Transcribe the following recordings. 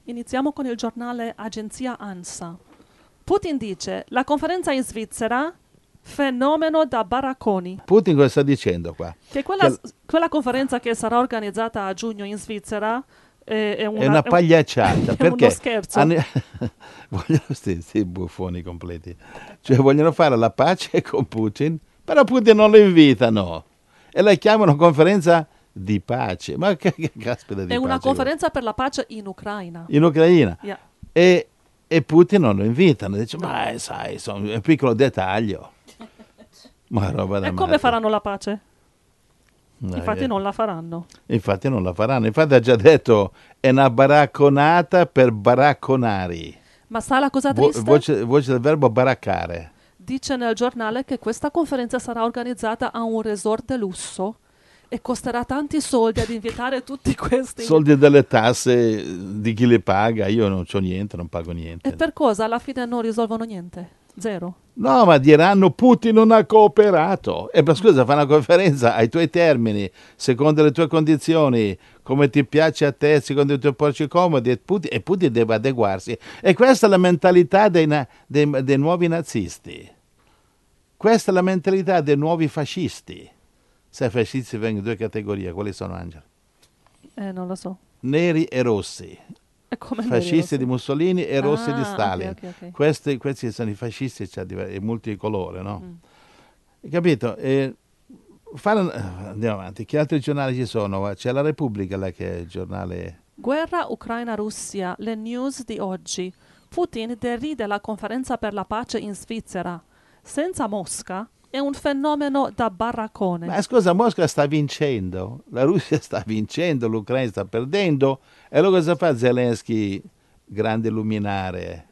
Iniziamo con il giornale Agenzia ANSA. Putin dice, la conferenza in Svizzera, fenomeno da baracconi. Putin cosa sta dicendo qua? Che quella conferenza che sarà organizzata a giugno in Svizzera è Una pagliacciata, è perché uno scherzo. vogliono sti buffoni completi, cioè vogliono fare la pace con Putin, però Putin non lo invitano e la chiamano conferenza di pace. Ma che caspita di È pace? una conferenza per la pace in Ucraina. In Ucraina. Yeah. E Putin non lo invitano, dice, ma sai, è un piccolo dettaglio. Ma roba da E come matti. faranno la pace? No, Infatti non la faranno. Infatti non la faranno. Infatti ha già detto, è una baracconata per baracconari. Ma sa la cosa triste? Voce del verbo baraccare. Dice nel giornale che questa conferenza sarà organizzata a un resort de lusso e costerà tanti soldi ad invitare tutti questi. Soldi delle tasse di chi le paga, io non c'ho niente, non pago niente. E per cosa? Alla fine non risolvono niente. Zero. No, ma diranno Putin non ha cooperato. E ma scusa, fa una conferenza ai tuoi termini, secondo le tue condizioni, come ti piace a te, secondo i tuoi porci comodi, e Putin deve adeguarsi. E questa è la mentalità dei nuovi nazisti. Questa è la mentalità dei nuovi fascisti. Se fascisti vengono in due categorie, quali sono, Angela? Non lo so. Neri e rossi. E come Fascisti di Mussolini e rossi di Stalin. Ok. Questi sono i fascisti, cioè multicolore, no? Hai capito? Andiamo avanti. Che altri giornali ci sono? C'è la Repubblica, là, che è il giornale. Guerra Ucraina-Russia, le news di oggi. Putin deride la conferenza per la pace in Svizzera. Senza Mosca è un fenomeno da baraccone. Ma scusa, Mosca sta vincendo, la Russia sta vincendo, l'Ucraina sta perdendo. E allora cosa fa Zelensky, grande luminare?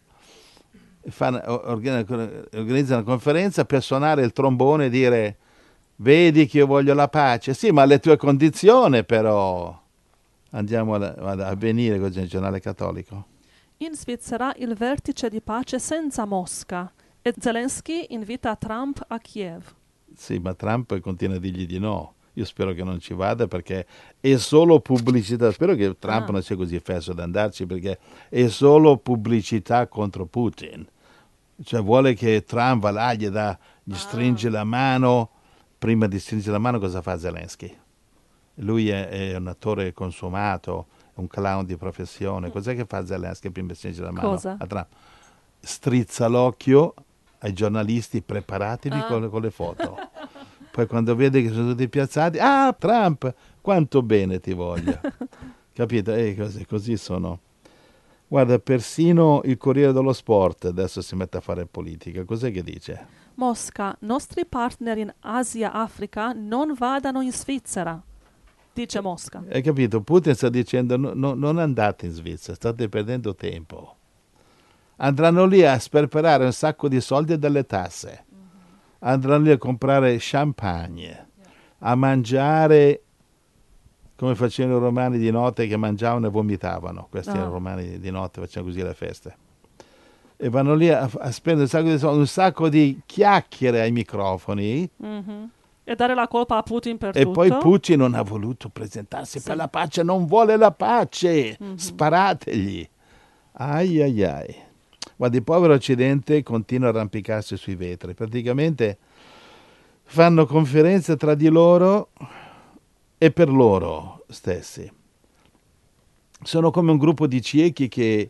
Organizza una conferenza per suonare il trombone e dire vedi che io voglio la pace. Sì, ma alle tue condizioni però. Andiamo a venire così nel giornale cattolico. In Svizzera il vertice di pace senza Mosca e Zelensky invita Trump a Kiev. Sì, ma Trump continua a dirgli di no. Io spero che non ci vada perché è solo pubblicità. Spero che Trump non sia così fesso ad andarci perché è solo pubblicità contro Putin. Cioè vuole che Trump va là, gli stringe la mano. Prima di stringere la mano cosa fa Zelensky? Lui è un attore consumato, è un clown di professione. Cos'è che fa Zelensky prima di stringere la mano Cosa? a Trump? Strizza l'occhio ai giornalisti, preparatevi con le foto. Poi quando vede che sono tutti piazzati, Trump, quanto bene ti voglio. Capito? Così sono. Guarda, persino il Corriere dello Sport adesso si mette a fare politica. Cos'è che dice? Mosca, nostri partner in Asia-Africa non vadano in Svizzera, dice Mosca. Hai capito? Putin sta dicendo non andate in Svizzera, state perdendo tempo. Andranno lì a sperperare un sacco di soldi e delle tasse. Andranno lì a comprare champagne, a mangiare come facevano i romani di notte che mangiavano e vomitavano. Questi erano i romani di notte, facevano così le feste. E vanno lì a spendere un sacco di soldi, un sacco di chiacchiere ai microfoni. E dare la colpa a Putin per e tutto. E poi Putin non ha voluto presentarsi per la pace, non vuole la pace. Sparategli. Ai ai ai. Guarda, il povero Occidente continua a arrampicarsi sui vetri. Praticamente fanno conferenze tra di loro e per loro stessi. Sono come un gruppo di ciechi che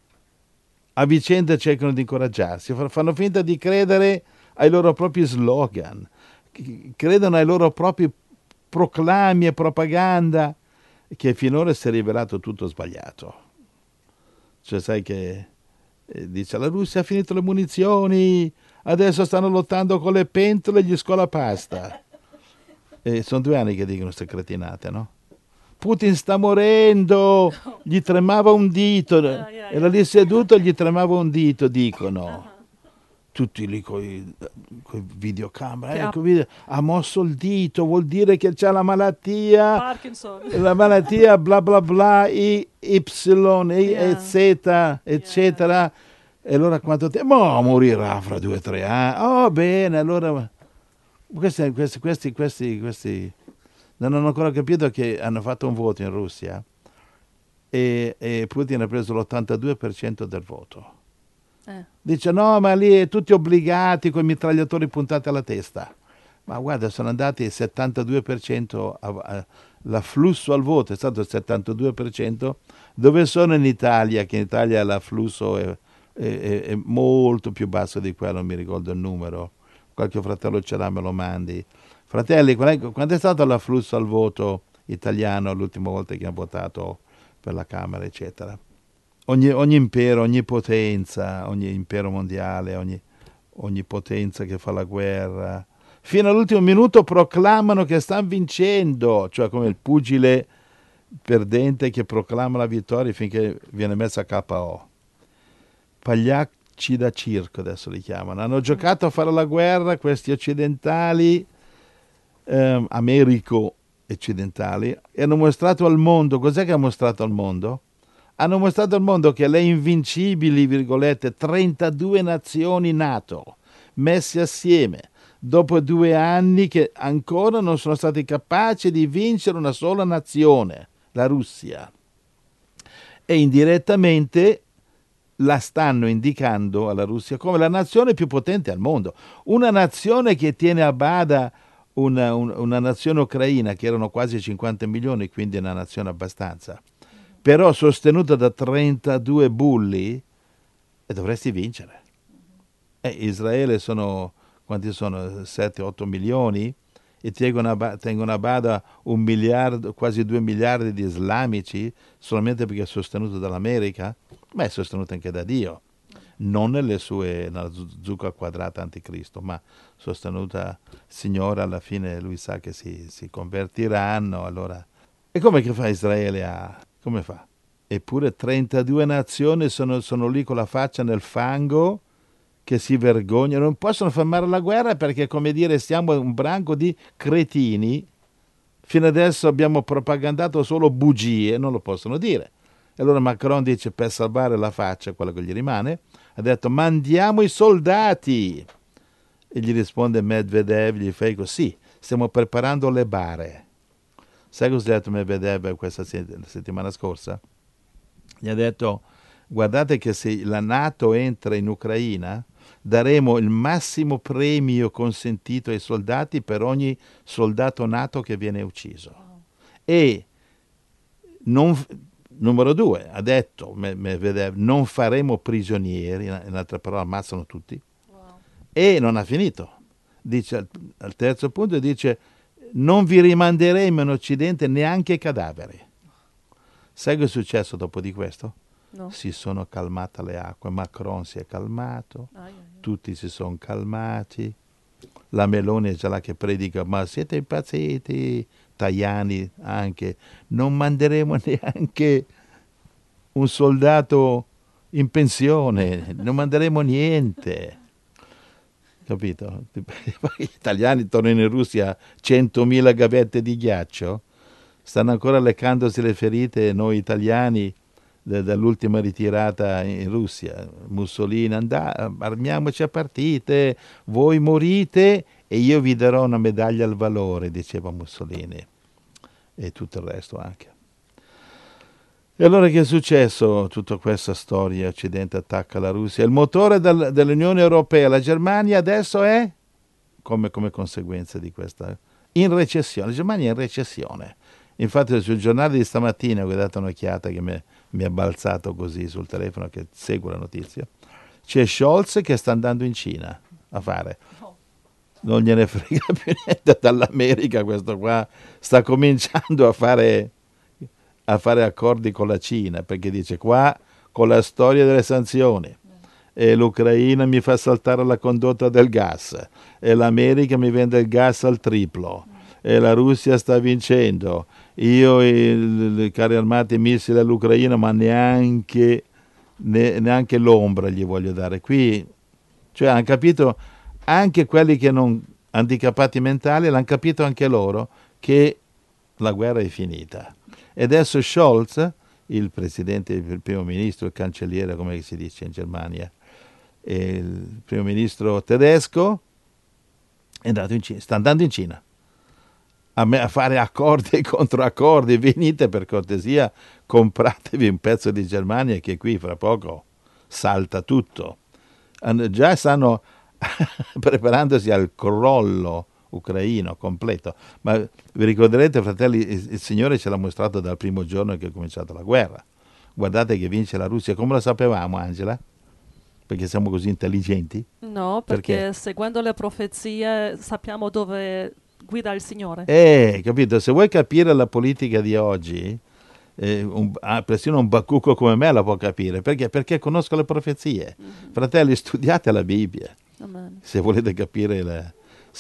a vicenda cercano di incoraggiarsi, fanno finta di credere ai loro propri slogan, credono ai loro propri proclami e propaganda, che finora si è rivelato tutto sbagliato. Cioè sai che dice la Russia ha finito le munizioni, adesso stanno lottando con le pentole e gli scolapasta. E sono 2 anni che dicono queste cretinate, no? Putin sta morendo, gli tremava un dito, era lì seduto e gli tremava un dito, dicono. Tutti lì con i videocamere, ha mosso il dito, vuol dire che c'ha la malattia, Parkinson. La malattia bla bla bla, Y, Z, eccetera. E allora quanto tempo? Morirà fra 2 o 3 anni. Oh, bene, allora questi non hanno ancora capito che hanno fatto un voto in Russia e Putin ha preso l'82% del voto. Eh. Dice no, ma lì tutti obbligati con i mitragliatori puntati alla testa. Ma guarda, sono andati il 72%, l'afflusso al voto è stato il 72%, dove sono in Italia, che in Italia l'afflusso è molto più basso di quello, non mi ricordo il numero, qualche fratello ce l'ha, me lo mandi. Fratelli, quanto è stato l'afflusso al voto italiano l'ultima volta che hanno votato per la Camera, eccetera? Ogni impero, ogni potenza, ogni impero mondiale, ogni potenza che fa la guerra, fino all'ultimo minuto proclamano che stanno vincendo, cioè come il pugile perdente che proclama la vittoria finché viene messa a KO. Pagliacci da circo adesso li chiamano. Hanno giocato a fare la guerra questi occidentali, Americo occidentali, e hanno mostrato al mondo, cos'è che ha mostrato al mondo? Hanno mostrato al mondo che le invincibili, virgolette, 32 nazioni NATO messe assieme, dopo 2 anni che ancora non sono stati capaci di vincere una sola nazione, la Russia. E indirettamente la stanno indicando alla Russia come la nazione più potente al mondo. Una nazione che tiene a bada una nazione ucraina, che erano quasi 50 milioni, quindi una nazione abbastanza, però sostenuta da 32 bulli, e dovresti vincere. Israele quanti sono? 7-8 milioni, e tengono a bada 1 miliardo, quasi 2 miliardi di islamici, solamente perché è sostenuto dall'America, ma è sostenuto anche da Dio, non nella zucca quadrata anticristo, ma sostenuta Signore, alla fine lui sa che si convertiranno, allora. E come che fa Israele come fa? Eppure 32 nazioni sono lì con la faccia nel fango, che si vergognano, non possono fermare la guerra perché, come dire, siamo un branco di cretini, fino adesso abbiamo propagandato solo bugie, non lo possono dire. E allora Macron dice, per salvare la faccia, quello che gli rimane, ha detto mandiamo i soldati. E gli risponde Medvedev, gli fa così, stiamo preparando le bare. Sai cosa ha detto Medvedev questa settimana scorsa? Gli ha detto, guardate che se la NATO entra in Ucraina, daremo il massimo premio consentito ai soldati per ogni soldato NATO che viene ucciso. E numero 2, ha detto Medvedev, non faremo prigionieri, in altre parole ammazzano tutti. Wow. E non ha finito. Dice al terzo punto, dice non vi rimanderemo in Occidente neanche cadaveri. Sai cosa è successo dopo di questo? No. Si sono calmate le acque, Macron si è calmato, tutti si sono calmati, la Meloni è già là che predica, ma siete impazziti, Tajani anche, non manderemo neanche un soldato in pensione, non manderemo niente. Capito? Gli italiani tornano in Russia 100.000 gavette di ghiaccio, stanno ancora leccandosi le ferite noi italiani dall'ultima ritirata in Russia. Mussolini, armiamoci a partite, voi morite e io vi darò una medaglia al valore, diceva Mussolini, e tutto il resto anche. E allora che è successo? Tutta questa storia, Occidente attacca la Russia, il motore dell'Unione Europea, la Germania adesso è, come conseguenza di questa, in recessione. La Germania è in recessione. Infatti sul giornale di stamattina ho dato un'occhiata che mi ha balzato così sul telefono, che segue la notizia. C'è Scholz che sta andando in Cina a fare. Non gliene frega più niente dall'America, questo qua sta cominciando a fare accordi con la Cina, perché dice qua con la storia delle sanzioni e l'Ucraina mi fa saltare la condotta del gas e l'America mi vende il gas al triplo e la Russia sta vincendo, io i carri armati e missili all'Ucraina, ma neanche l'ombra gli voglio dare. Qui, cioè, hanno capito anche quelli che non handicapati mentali, l'hanno capito anche loro che la guerra è finita. E adesso Scholz, il presidente, il primo ministro, il cancelliere, come si dice in Germania, e il primo ministro tedesco, è andato in Cina, sta andando in Cina. a fare accordi e controaccordi. Venite per cortesia, compratevi un pezzo di Germania che qui fra poco salta tutto. Già stanno preparandosi al crollo ucraino completo. Ma vi ricorderete, fratelli, il Signore ce l'ha mostrato dal primo giorno che è cominciata la guerra. Guardate che vince la Russia. Come lo sapevamo, Angela? Perché siamo così intelligenti? No, perché seguendo le profezie sappiamo dove guida il Signore. Capito? Se vuoi capire la politica di oggi, persino un bacucco come me la può capire. Perché? Perché conosco le profezie. Fratelli, studiate la Bibbia. Amen. Se volete capire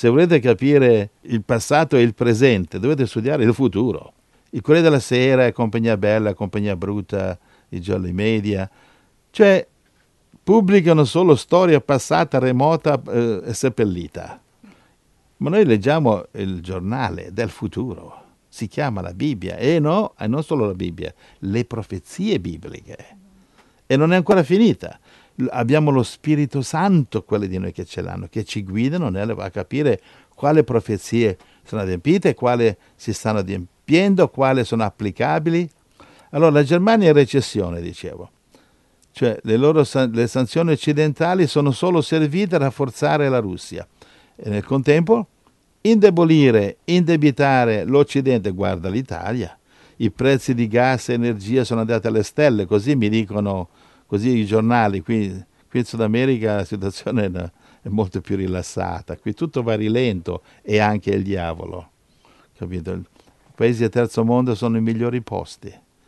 il passato e il presente, dovete studiare il futuro. Il Corriere della Sera, Compagnia Bella, Compagnia Brutta, i giorni media, cioè pubblicano solo storia passata, remota e seppellita. Ma noi leggiamo il giornale del futuro, si chiama la Bibbia, e non solo la Bibbia, le profezie bibliche. E non è ancora finita. Abbiamo lo Spirito Santo, quelli di noi che ce l'hanno, che ci guidano a capire quali profezie sono adempiute, quali si stanno adempiendo, quali sono applicabili. Allora la Germania è in recessione, dicevo. Cioè le sanzioni occidentali sono solo servite a rafforzare la Russia e nel contempo indebolire, indebitare l'Occidente. Guarda l'Italia, i prezzi di gas e energia sono andati alle stelle, così mi dicono, così i giornali. Qui in Sud America la situazione è molto più rilassata, qui tutto va a rilento e anche il diavolo, capito? I paesi del terzo mondo sono i migliori posti.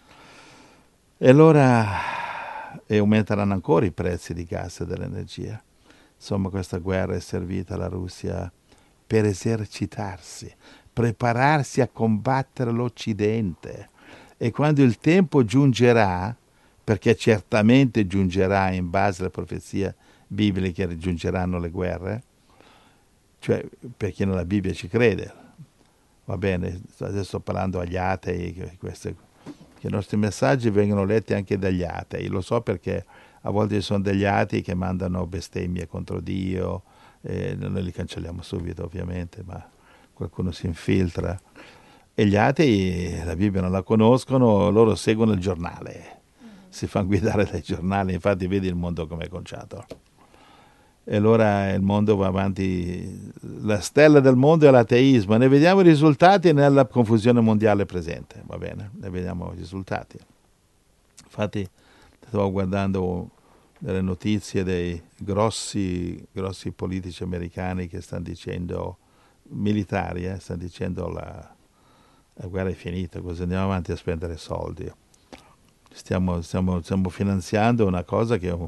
E allora aumenteranno ancora i prezzi di gas e dell'energia. Insomma, questa guerra è servita alla Russia per esercitarsi, prepararsi a combattere l'Occidente. E quando il tempo giungerà, perché certamente giungerà in base alle profezie bibliche, giungeranno le guerre, cioè per chi nella Bibbia ci crede, va bene, adesso sto parlando agli atei, che i nostri messaggi vengono letti anche dagli atei, lo so perché a volte ci sono degli atei che mandano bestemmie contro Dio, noi li cancelliamo subito ovviamente, ma qualcuno si infiltra. E gli atei la Bibbia non la conoscono, loro seguono il giornale, si fanno guidare dai giornali, infatti vedi il mondo come è conciato. E allora il mondo va avanti, la stella del mondo è l'ateismo, e ne vediamo i risultati nella confusione mondiale presente, va bene? Ne vediamo i risultati. Infatti stavo guardando delle notizie dei grossi politici americani che stanno dicendo, militari, stanno dicendo la guerra è finita, così andiamo avanti a spendere soldi. Stiamo finanziando una cosa che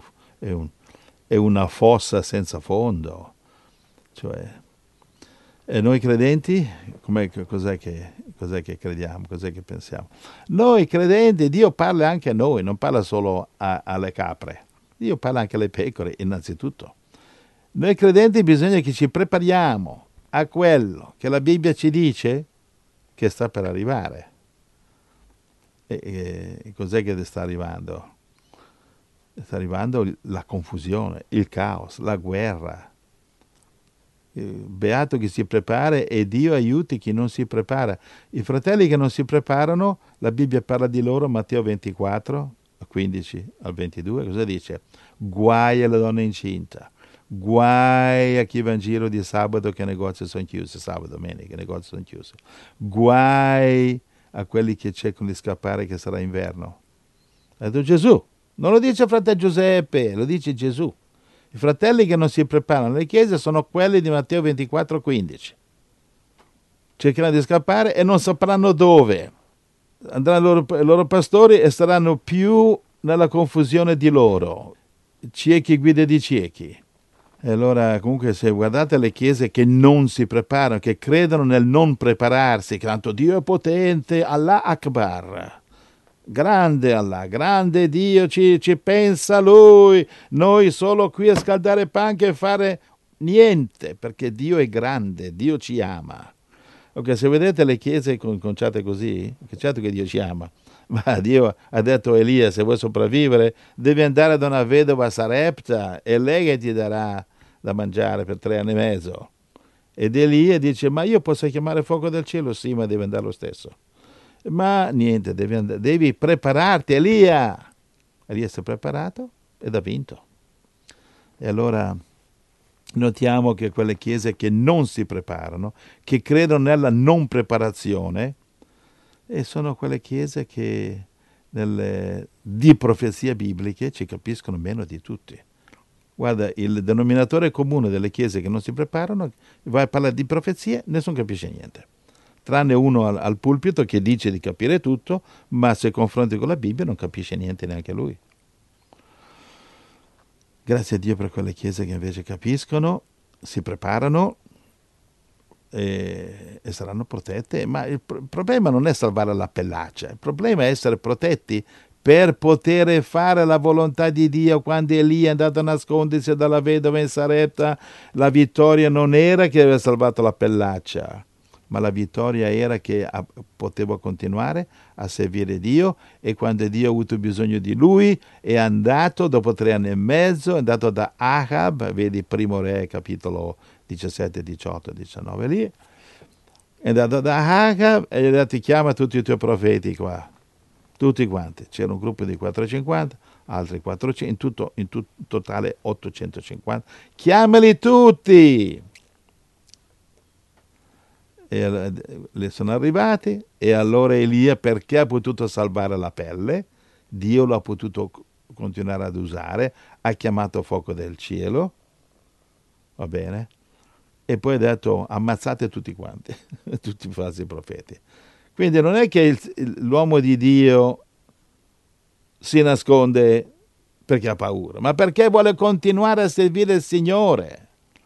è una fossa senza fondo. Cioè, e noi credenti, cos'è che crediamo, cos'è che pensiamo? Noi credenti, Dio parla anche a noi, non parla solo alle capre, Dio parla anche alle pecore innanzitutto. Noi credenti bisogna che ci prepariamo a quello che la Bibbia ci dice che sta per arrivare. E cos'è che sta arrivando? Sta arrivando la confusione, il caos, la guerra. Beato chi si prepara e Dio aiuti chi non si prepara. I fratelli che non si preparano, la Bibbia parla di loro, Matteo 24, 15 al 22, cosa dice? Guai alla donna incinta, guai a chi va in giro di sabato che i negozi sono chiusi, sabato, domenica, i negozi sono chiusi, guai a quelli che cercano di scappare che sarà inverno. Ha detto Gesù, non lo dice fratello Giuseppe, lo dice Gesù. I fratelli che non si preparano alle chiese sono quelli di Matteo 24, 15. Cercheranno di scappare e non sapranno dove. Andranno i loro pastori e saranno più nella confusione di loro. Ciechi guide di ciechi. E allora comunque se guardate le chiese che non si preparano, che credono nel non prepararsi, che tanto Dio è potente, Allah Akbar. Grande Allah, grande Dio, ci pensa Lui, noi solo qui a scaldare panche e fare niente, perché Dio è grande, Dio ci ama. Ok, se vedete le chiese conciate così, certo che Dio ci ama, ma Dio ha detto a Elia, se vuoi sopravvivere, devi andare da una vedova Sarepta e lei che ti darà da mangiare per 3 anni e mezzo. Ed Elia dice, ma io posso chiamare fuoco del cielo? Sì, ma deve andare lo stesso. Ma niente, devi prepararti, Elia. Elia si è preparato ed ha vinto. E allora notiamo che quelle chiese che non si preparano, che credono nella non preparazione, e sono quelle chiese che di profezie bibliche ci capiscono meno di tutti. Guarda, il denominatore comune delle chiese che non si preparano, vai a parlare di profezie, nessuno capisce niente. Tranne uno al pulpito che dice di capire tutto, ma se confronti con la Bibbia non capisce niente neanche lui. Grazie a Dio per quelle chiese che invece capiscono, si preparano e saranno protette. Ma il problema non è salvare la pellaccia, il problema è essere protetti per poter fare la volontà di Dio. Quando Elia è andato a nascondersi dalla vedova in Sarepta, la vittoria non era che aveva salvato la pellaccia, ma la vittoria era che poteva continuare a servire Dio, e quando Dio ha avuto bisogno di lui è andato, dopo 3 anni e mezzo, è andato da Ahab, vedi Primo Re, capitolo 17, 18, 19 lì, è andato da Ahab e gli ha detto chiama tutti i tuoi profeti qua, tutti quanti. C'era un gruppo di 450, altri 400, in totale 850. Chiamali tutti! E le sono arrivati, e allora Elia, perché ha potuto salvare la pelle, Dio l'ha potuto continuare ad usare, ha chiamato fuoco del cielo, va bene, e poi ha detto ammazzate tutti quanti, tutti i falsi profeti. Quindi non è che l'uomo di Dio si nasconde perché ha paura, ma perché vuole continuare a servire il Signore.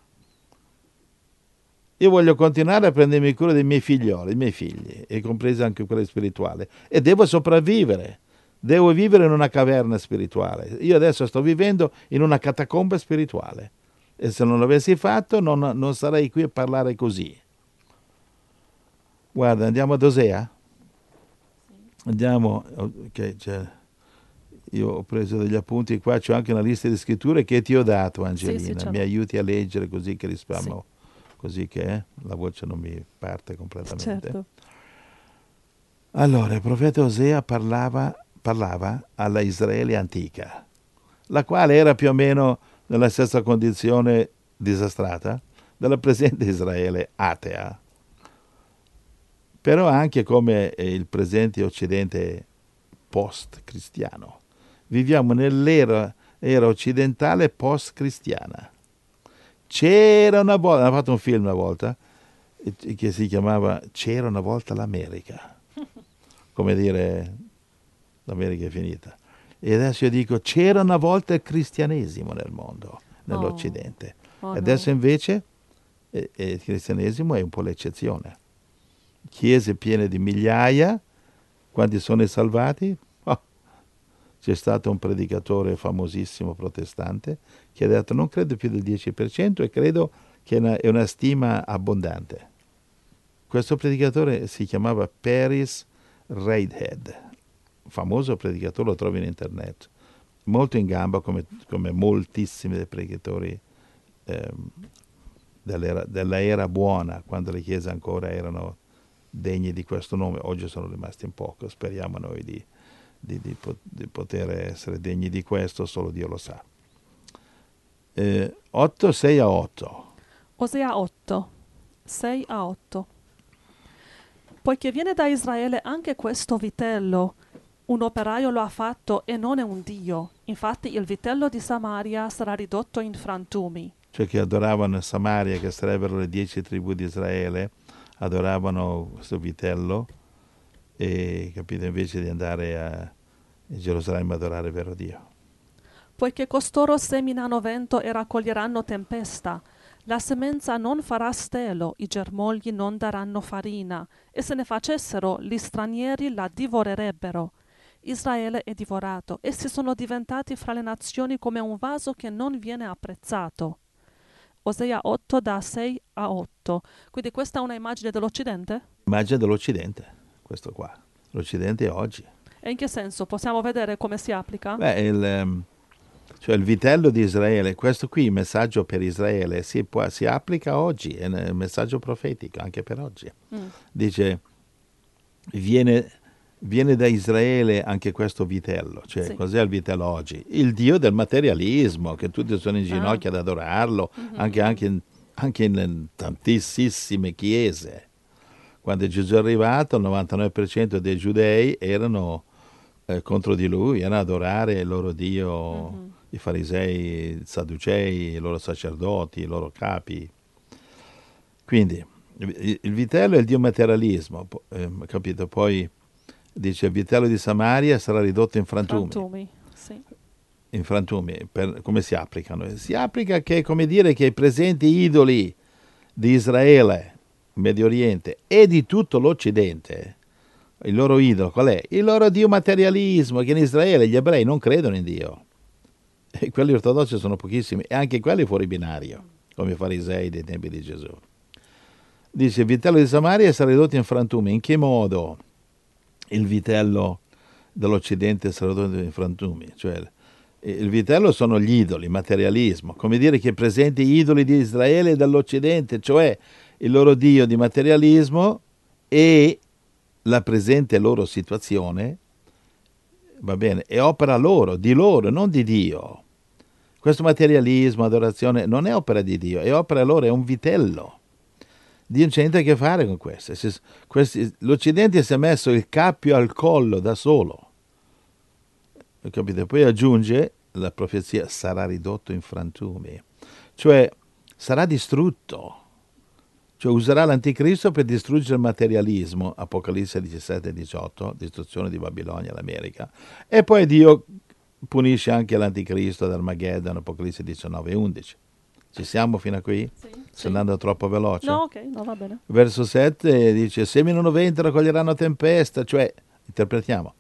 Io voglio continuare a prendermi cura dei miei figlioli, i miei figli, e compresa anche quella spirituale, e devo sopravvivere. Devo vivere in una caverna spirituale. Io adesso sto vivendo in una catacomba spirituale, e se non l'avessi fatto non sarei qui a parlare così. Guarda, andiamo ad Osea? Andiamo, ok, io ho preso degli appunti qua, c'ho anche una lista di scritture che ti ho dato, Angelina. Sì, mi aiuti a leggere così che risparmio. Sì. Così che la voce non mi parte completamente. Certo. Allora, il profeta Osea parlava alla Israele antica, la quale era più o meno nella stessa condizione disastrata della presente Israele atea, però anche come il presente Occidente post-cristiano. Viviamo nell'era occidentale post-cristiana. C'era una volta, hanno fatto un film una volta che si chiamava C'era una volta l'America, come dire l'America è finita. E adesso io dico c'era una volta il cristianesimo nel mondo, nell'Occidente. Oh, Adesso no. invece il cristianesimo è un po' l'eccezione. Chiese piene di migliaia, quanti sono i salvati? C'è stato un predicatore famosissimo protestante che ha detto non credo più del 10% e credo che è una stima abbondante. Questo predicatore si chiamava Paris Reidhead, famoso predicatore, lo trovi in internet, molto in gamba come moltissimi dei predicatori della era buona, quando le chiese ancora erano degne di questo nome. Oggi sono rimasti in poco, speriamo noi di poter essere degni di questo, solo Dio lo sa. 8, 6 a 8. Osea 8, 6 a 8. Poiché viene da Israele anche questo vitello, un operaio lo ha fatto e non è un dio. Infatti il vitello di Samaria sarà ridotto in frantumi. Cioè che adoravano Samaria, che sarebbero le 10 tribù di Israele, adoravano questo vitello, e capite, invece di andare a Gerusalemme ad adorare il vero Dio. Poiché costoro seminano vento e raccoglieranno tempesta, la semenza non farà stelo, i germogli non daranno farina, e se ne facessero, gli stranieri la divorerebbero. Israele è divorato, essi sono diventati fra le nazioni come un vaso che non viene apprezzato. Osea 8 da 6 a 8. Quindi questa è una immagine dell'Occidente? Immagine dell'Occidente, questo qua. L'Occidente è oggi. E in che senso? Possiamo vedere come si applica? Beh, Cioè il vitello di Israele, questo qui, il messaggio per Israele, si applica oggi, è un messaggio profetico anche per oggi. Dice, viene da Israele anche questo vitello. Cioè, Sì. cos'è il vitello oggi? Il dio del materialismo, che tutti sono in ginocchio ad adorarlo, anche in tantissime chiese. Quando Gesù è arrivato, il 99% dei giudei erano contro di lui, erano ad adorare il loro dio, i farisei, i sadducei, i loro sacerdoti, i loro capi. Quindi il vitello è il dio materialismo, capito? Poi dice il vitello di Samaria sarà ridotto in frantumi. Sì. In frantumi, come si applicano? Si applica che, come dire, che i presenti idoli di Israele, Medio Oriente e di tutto l'Occidente, il loro idolo qual è? Il loro dio materialismo, che in Israele gli ebrei non credono in Dio. E quelli ortodossi sono pochissimi, e anche quelli fuori binario, come i farisei dei tempi di Gesù. Dice il vitello di Samaria sarà ridotto in frantumi. In che modo il vitello dell'Occidente sarà ridotto in frantumi? Cioè, il vitello sono gli idoli, materialismo, come dire che presenti idoli di Israele e dell'Occidente, cioè il loro dio di materialismo e la presente loro situazione, va bene, è opera loro, non di Dio. Questo materialismo, adorazione, non è opera di Dio, è opera loro, è un vitello. Dio non c'è niente a che fare con questo. L'Occidente si è messo il cappio al collo da solo. Capite? Poi aggiunge la profezia, sarà ridotto in frantumi, cioè sarà distrutto, cioè userà l'anticristo per distruggere il materialismo, Apocalisse 17-18, distruzione di Babilonia, l'America, e poi Dio punisce anche l'anticristo ad Armageddon, Apocalisse 19-11. Ci siamo fino a qui? Sì. Sto andando troppo veloce? No, ok, no, va bene. Verso 7 dice, seminano vento, raccoglieranno tempesta, cioè interpretiamo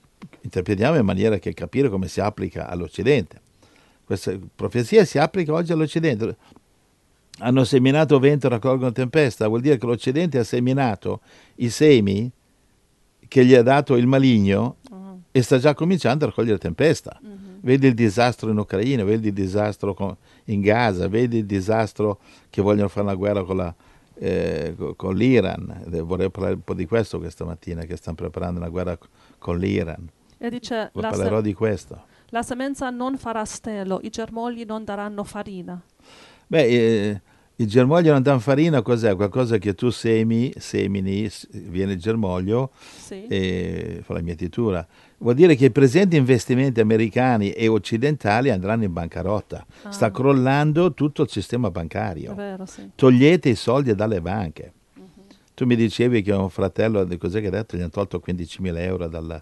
in maniera che capire come si applica all'Occidente. Questa profezia si applica oggi all'Occidente. Hanno seminato vento, raccolgono tempesta, vuol dire che l'Occidente ha seminato i semi che gli ha dato il maligno e sta già cominciando a raccogliere tempesta. Vedi il disastro in Ucraina, vedi il disastro in Gaza, vedi il disastro che vogliono fare una guerra con l'Iran. Vorrei parlare un po' di questo questa mattina, che stanno preparando una guerra con l'Iran. E dice, Parlerò di questo. La semenza non farà stelo, i germogli non daranno farina. Beh, il germoglio non dà farina, cos'è? Qualcosa che tu semini, viene il germoglio e fa la mietitura. Vuol dire che i presenti investimenti americani e occidentali andranno in bancarotta. Sta crollando tutto il sistema bancario. È vero, sì. Togliete i soldi dalle banche. Tu mi dicevi che un fratello, cos'è che ha detto? Gli hanno tolto 15.000 euro dal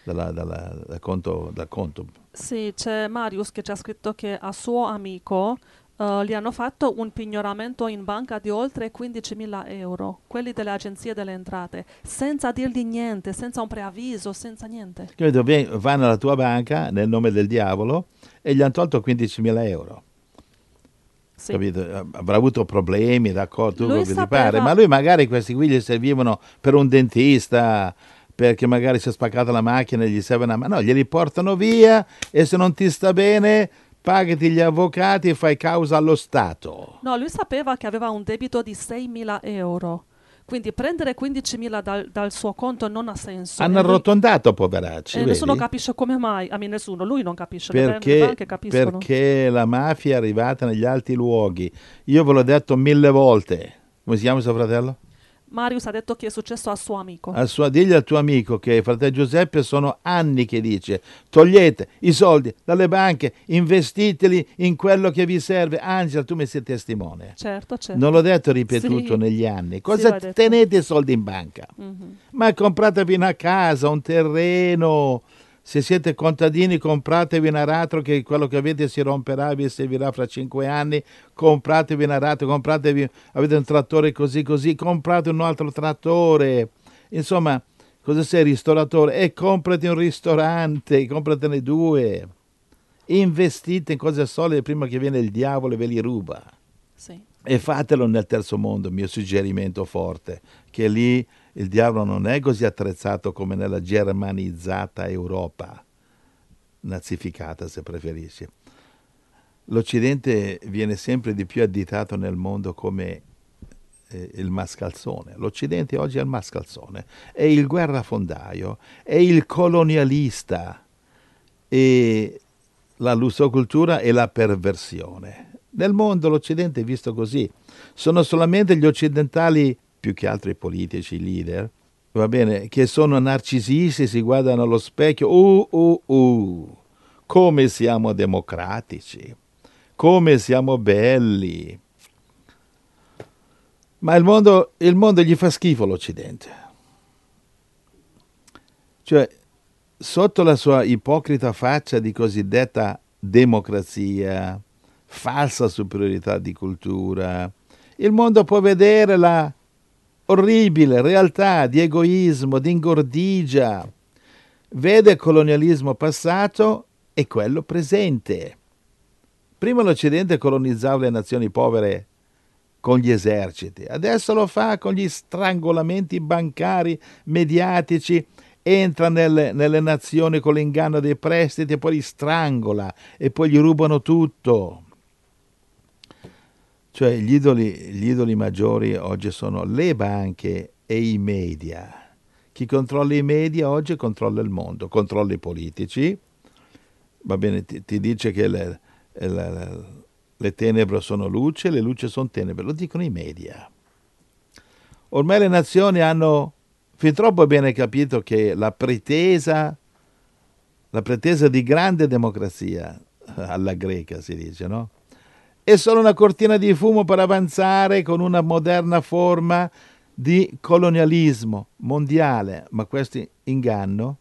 conto. Sì, c'è Marius che ci ha scritto che a suo amico gli hanno fatto un pignoramento in banca di oltre 15.000 euro, quelli delle agenzie delle entrate, senza dirgli niente, senza un preavviso, senza niente. Vanno alla tua banca nel nome del diavolo e gli hanno tolto 15.000 euro. Sì. Capito? Avrà avuto problemi, d'accordo, Lui ti pare, ma lui magari questi qui gli servivano per un dentista, perché magari si è spaccata la macchina e gli serve una mano. No, glieli portano via e se non ti sta bene pagati gli avvocati e fai causa allo Stato. No, lui sapeva che aveva un debito di 6.000 euro. Quindi prendere 15.000 dal suo conto non ha senso. Hanno arrotondato, poveracci. E nessuno capisce come mai. Nessuno, lui non capisce. Perché, le banche capiscono. Perché la mafia è arrivata negli alti luoghi. Io ve l'ho detto 1000 volte. Come si chiama suo fratello? Marius ha detto che è successo al suo amico. Digli al tuo amico che fratello Giuseppe sono anni che dice togliete i soldi dalle banche, investiteli in quello che vi serve. Angela, tu mi sei testimone. Certo. Non l'ho detto ripetuto negli anni. Cosa tenete i soldi in banca? Ma compratevi una casa, un terreno. Se siete contadini compratevi un aratro che quello che avete si romperà e vi servirà fra 5 anni, compratevi un aratro, avete un trattore così, comprate un altro trattore, insomma, cosa sei ristoratore? E comprati un ristorante, compratene 2, investite in cose solide prima che viene il diavolo e ve li ruba. Sì. E fatelo nel terzo mondo, mio suggerimento forte, che lì il diavolo non è così attrezzato come nella germanizzata Europa, nazificata se preferisci. l'Occidente viene sempre di più additato nel mondo come il mascalzone. L'Occidente oggi è il mascalzone, è il guerrafondaio, è il colonialista, e la lussocultura e la perversione. Nel mondo l'Occidente è visto così. Sono solamente gli occidentali, più che altri politici, leader, va bene, che sono narcisisti, si guardano allo specchio, come siamo democratici, come siamo belli. Ma il mondo gli fa schifo l'Occidente. Cioè, sotto la sua ipocrita faccia di cosiddetta democrazia, falsa superiorità di cultura, il mondo può vedere la orribile realtà di egoismo, di ingordigia. Vede il colonialismo passato e quello presente. Prima l'Occidente colonizzava le nazioni povere con gli eserciti, adesso lo fa con gli strangolamenti bancari, mediatici, entra nelle nazioni con l'inganno dei prestiti e poi li strangola e poi gli rubano tutto. Cioè gli idoli maggiori oggi sono le banche e i media. Chi controlla i media oggi controlla il mondo, controlla i politici, va bene, ti dice che le tenebre sono luce, le luci sono tenebre, lo dicono i media. Ormai le nazioni hanno fin troppo bene capito che la pretesa di grande democrazia, alla greca si dice, no? È solo una cortina di fumo per avanzare con una moderna forma di colonialismo mondiale, ma questo inganno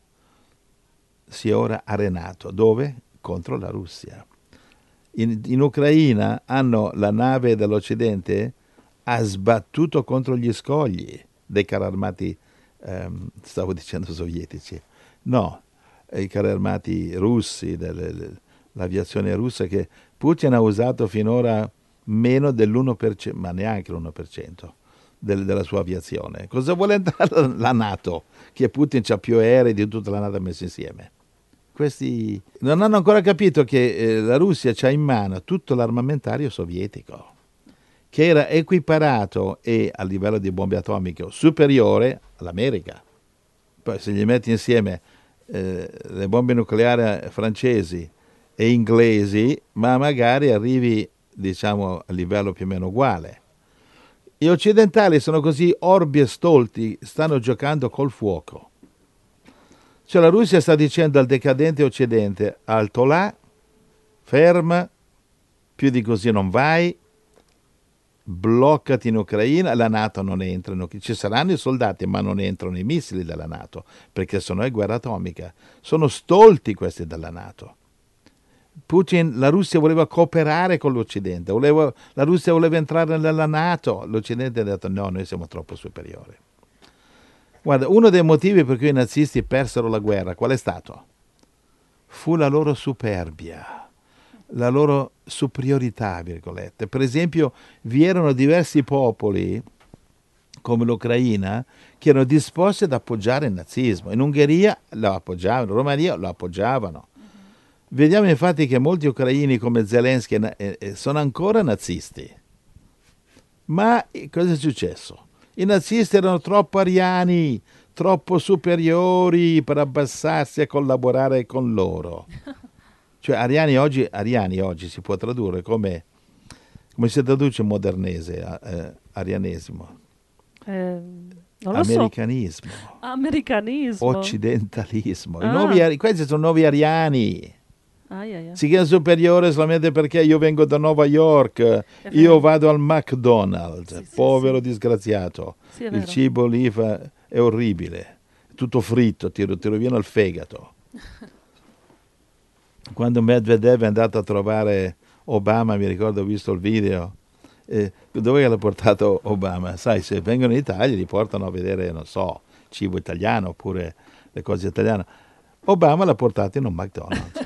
si è ora arenato. Dove? Contro la Russia. In Ucraina la nave dell'Occidente ha sbattuto contro gli scogli dei carri armati, stavo dicendo sovietici, no, i carri armati russi, l'aviazione russa, che Putin ha usato finora meno dell'1%, ma neanche l'1% della sua aviazione. Cosa vuole entrare la NATO? Che Putin ha più aerei di tutta la NATO messi insieme. Questi non hanno ancora capito che la Russia c'ha in mano tutto l'armamentario sovietico, che era equiparato e a livello di bombe atomiche superiore all'America. Poi se gli metti insieme le bombe nucleari francesi e inglesi, ma magari arrivi, diciamo, a livello più o meno uguale. Gli occidentali sono così orbi e stolti, stanno giocando col fuoco. Cioè la Russia sta dicendo al decadente Occidente: alto là, ferma, più di così non vai, bloccati in Ucraina, la NATO non entra, ci saranno i soldati ma non entrano i missili della NATO, perché sennò è guerra atomica. Sono stolti questi della NATO. Putin, la Russia voleva cooperare con l'Occidente, la Russia voleva entrare nella NATO, l'Occidente ha detto no, noi siamo troppo superiori. Guarda, uno dei motivi per cui i nazisti persero la guerra, qual è stato? Fu la loro superbia, la loro superiorità, virgolette. Per esempio, vi erano diversi popoli, come l'Ucraina, che erano disposti ad appoggiare il nazismo. In Ungheria lo appoggiavano, in Romania lo appoggiavano. Vediamo infatti che molti ucraini come Zelensky sono ancora nazisti. Ma cosa è successo? I nazisti erano troppo ariani, troppo superiori per abbassarsi a collaborare con loro. Cioè ariani oggi si può tradurre come si traduce in modernese, arianesimo? Non lo Americanismo. so. Americanismo. Occidentalismo. Questi sono nuovi ariani. Ah. Si chiama superiore solamente perché io vengo da New York, io vado al McDonald's, povero disgraziato. Sì, il cibo lì è orribile, tutto fritto, ti rovina il fegato. Quando Medvedev è andato a trovare Obama, mi ricordo, ho visto il video, dove l'ha portato Obama? Sai, se vengono in Italia li portano a vedere, non so, cibo italiano oppure le cose italiane. Obama l'ha portato in un McDonald's.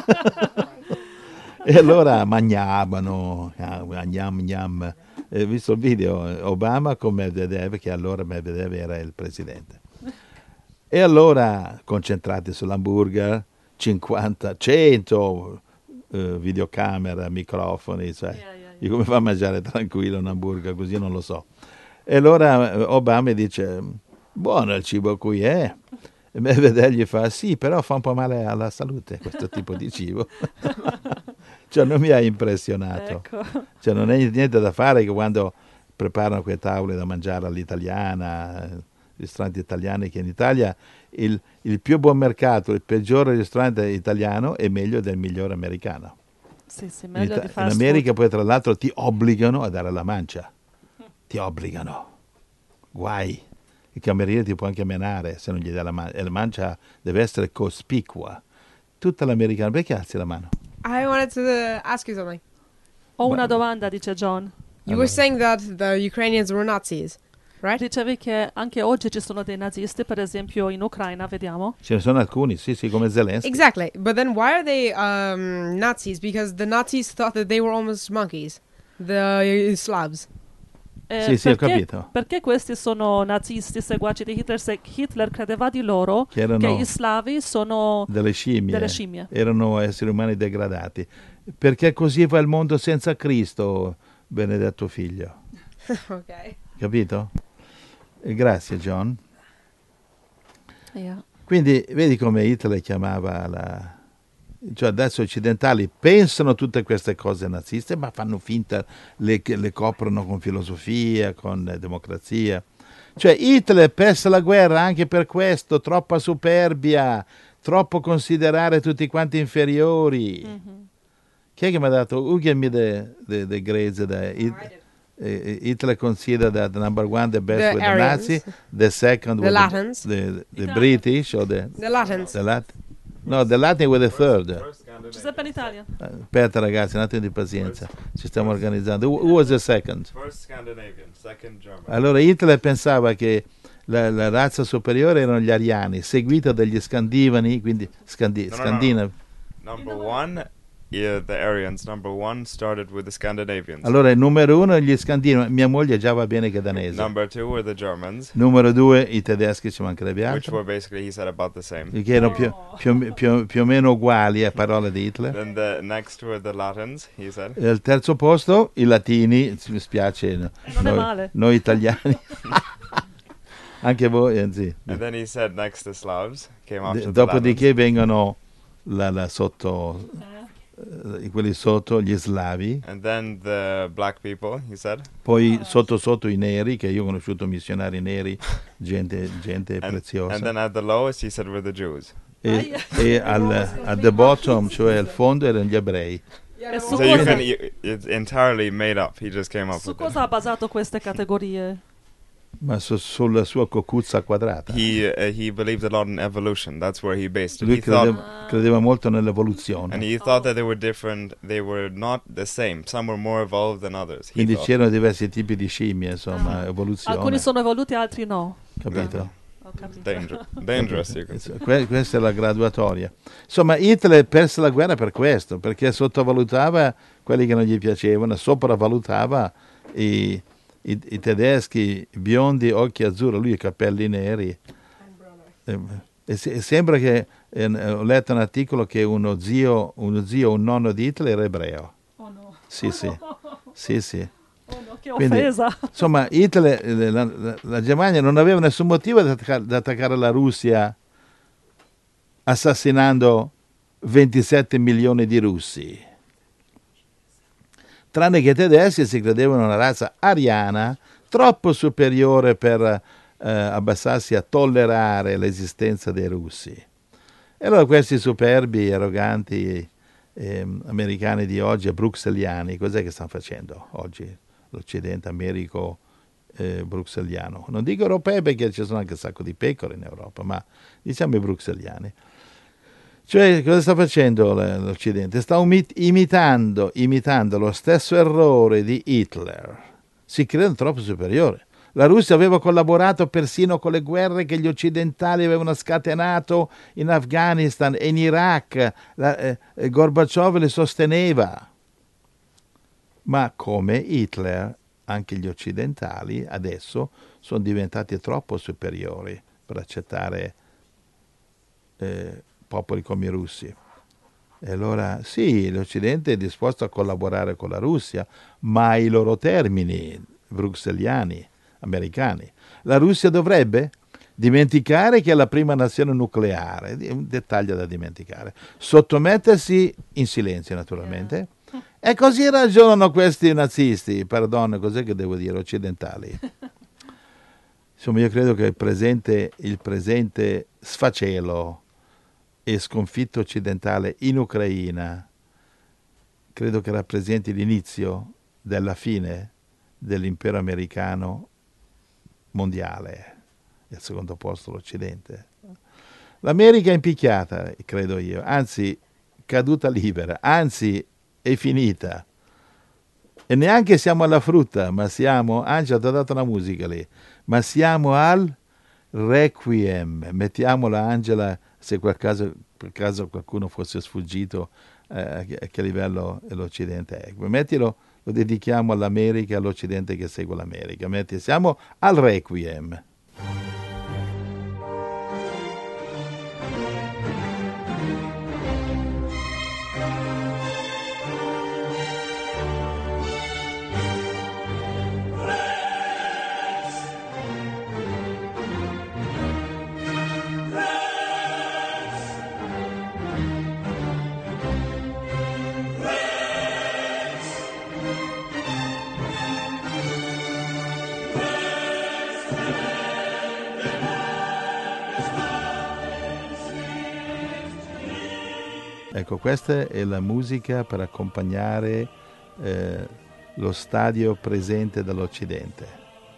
E allora mangiavano, gnam. Visto il video, Obama con Medvedev, che allora Medvedev era il presidente. E allora concentrati sull'hamburger, 50, 100 videocamera, microfoni, sai. Yeah. Io come fa a mangiare tranquillo un hamburger così non lo so. E allora Obama dice, buono il cibo qui è. E Medvedev gli fa, sì, però fa un po' male alla salute questo tipo di cibo. Cioè non mi ha impressionato. Ecco. Cioè non è niente da fare che quando preparano quelle tavole da mangiare all'italiana, ristoranti italiani, che in Italia il più buon mercato, il peggiore ristorante italiano è meglio del migliore americano. Sì, In, meglio di in fast America food. poi tra l'altro ti obbligano a dare la mancia. Ti obbligano. Guai. Il cameriere ti può anche menare se non gli dai la mancia. E la mancia deve essere cospicua. Tutta l'americana. Perché alzi la mano? I wanted to ask you something. Ho una domanda, dice John. You were saying that the Ukrainians were Nazis, right? Dicevi che anche oggi ci sono dei nazisti, per esempio in Ucraina, vediamo. Ce ne sono alcuni, sì, come Zelensky. Exactly. But then why are they Nazis? Because the Nazis thought that they were almost monkeys. The Slavs. Sì, ho capito. Perché questi sono nazisti, seguaci di Hitler, se Hitler credeva di loro Che erano che gli slavi sono delle scimmie. delle Erano esseri umani degradati. Perché così va il mondo senza Cristo, benedetto figlio. Okay. Capito? E grazie, John. Yeah. Quindi vedi come Hitler chiamava cioè adesso gli occidentali pensano tutte queste cose naziste, ma fanno finta, le coprono con filosofia, con democrazia. Cioè Hitler perse la guerra anche per questo, troppa superbia, troppo considerare tutti quanti inferiori. Mm-hmm. Chi è che mi ha dato? Who gave me the grades that Hitler considered that number one the best The with Aryans. the Nazi, the second The with Latins. the British or the Latins. No, the Latin were the third. Giuseppe in Italia. Aspetta ragazzi, un attimo di pazienza, ci stiamo organizzando. Who was the second? First Scandinavian, second German. Allora Hitler pensava che la razza superiore erano gli ariani, seguita dagli scandinavi, quindi scandinavi. Number one, yeah, the Aryans. Number one started with the Scandinavians. Allora il numero uno gli scandinavi, mia moglie già va bene che è danese. Number two were the Germans, Numero due i tedeschi, ci mancherebbe which altro, were basically, he said, about the same. che erano più o meno uguali a parole di Hitler. Then the next were the Latins, he said. E al terzo posto i latini, mi spiace, Non è male. noi italiani, anche voi, sì. And then he said next the Slavs came after the Dopodiché Latins. vengono sotto, quelli sotto, gli slavi, And then the black people, he said. poi sotto i neri, che io ho conosciuto missionari neri, gente preziosa. And then at the lowest, he said, were the Jews. E at the bottom, cioè al fondo, erano gli ebrei. E su So you cosa, can, it's entirely made up. He just came up su with cosa ha basato queste categorie? Ma sulla sua cocuzza quadrata. He believed a lot in evolution. That's where he based it. Lui He thought, credeva molto and nell'evoluzione. he thought that they were different. They were not the same. Some were more evolved than others. He Quindi thought. c'erano diversi tipi di scimmie, insomma, evoluzione. Alcuni sono evoluti, altri no. Capito? Ho capito. Dangerous, you can say. Questa è la graduatoria. Insomma, Hitler perse la guerra per questo, perché sottovalutava quelli che non gli piacevano, sopravvalutava i tedeschi biondi, occhi azzurri, lui i capelli neri. E sembra che ho letto un articolo che un nonno di Hitler era ebreo. Oh no. Sì. Oh no, che Quindi, offesa. insomma, Hitler, la Germania non aveva nessun motivo di attaccare la Russia assassinando 27 milioni di russi. Tranne che i tedeschi si credevano una razza ariana troppo superiore per abbassarsi a tollerare l'esistenza dei russi. E allora questi superbi, arroganti americani di oggi, bruxelliani, cos'è che stanno facendo oggi? L'Occidente, Americo, bruxelliano. Non dico europei perché ci sono anche un sacco di pecore in Europa, ma diciamo i bruxelliani. Cioè, cosa sta facendo l'Occidente? Sta imitando lo stesso errore di Hitler. Si crede troppo superiore. La Russia aveva collaborato persino con le guerre che gli occidentali avevano scatenato in Afghanistan e in Iraq. Gorbaciov le sosteneva. Ma come Hitler, anche gli occidentali adesso sono diventati troppo superiori per accettare popoli come i russi. E allora sì, l'Occidente è disposto a collaborare con la Russia, ma ai loro termini bruxelliani, americani. La Russia dovrebbe dimenticare che è la prima nazione nucleare, è un dettaglio da dimenticare, sottomettersi in silenzio naturalmente, e così ragionano questi nazisti, perdone, cos'è che devo dire, occidentali. Insomma, io credo che il presente sfacelo e sconfitto occidentale in Ucraina, credo che rappresenti l'inizio della fine dell'impero americano mondiale, e al secondo posto l'Occidente. L'America è impicchiata, credo io, anzi caduta libera, anzi è finita. E neanche siamo alla frutta, ma siamo, Angela ti ha dato una musica lì, ma siamo al requiem. Mettiamola, Angela, se per caso qualcuno fosse sfuggito a che livello è l'Occidente. Ecco, mettilo, lo dedichiamo all'America e all'Occidente che segue l'America. Siamo al requiem. Ecco, questa è la musica per accompagnare lo stadio presente dall'Occidente.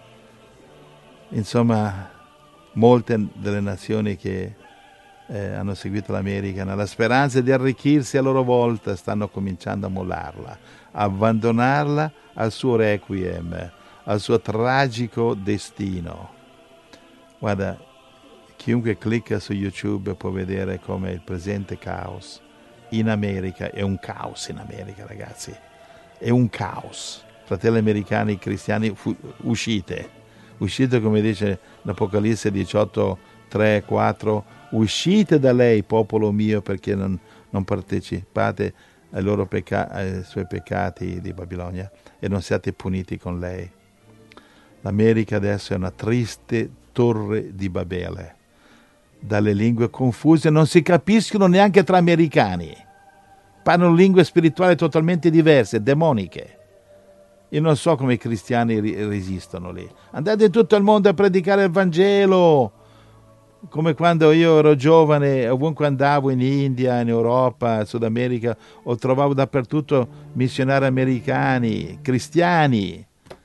Insomma, molte delle nazioni che hanno seguito l'America, nella speranza di arricchirsi a loro volta, stanno cominciando a mollarla, a abbandonarla al suo requiem, al suo tragico destino. Guarda, chiunque clicca su YouTube può vedere come il presente caos in America è un caos in America, ragazzi. È un caos. Fratelli americani cristiani, uscite, come dice l'Apocalisse 18, 3, 4, uscite da lei, popolo mio, perché non partecipate ai suoi peccati di Babilonia e non siate puniti con lei. L'America adesso è una triste torre di Babele. Dalle lingue confuse non si capiscono neanche tra americani. Parlano lingue spirituali totalmente diverse, demoniche. Io non so come i cristiani resistono lì. Andate in tutto il mondo a predicare il Vangelo. Come quando io ero giovane, ovunque andavo, in India, in Europa, in Sud America, trovavo dappertutto missionari americani, cristiani.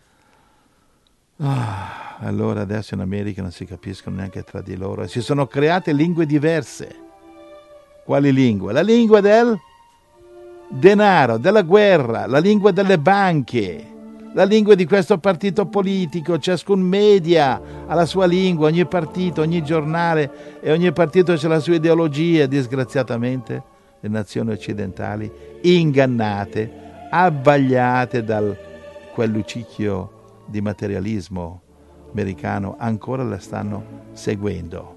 Allora adesso in America non si capiscono neanche tra di loro. Si sono create lingue diverse. Quali lingue? La lingua del denaro, della guerra, la lingua delle banche, la lingua di questo partito politico. Ciascun media ha la sua lingua, ogni partito, ogni giornale, e ogni partito ha la sua ideologia. Disgraziatamente le nazioni occidentali, ingannate, abbagliate da quel lucicchio di materialismo americano, ancora la stanno seguendo.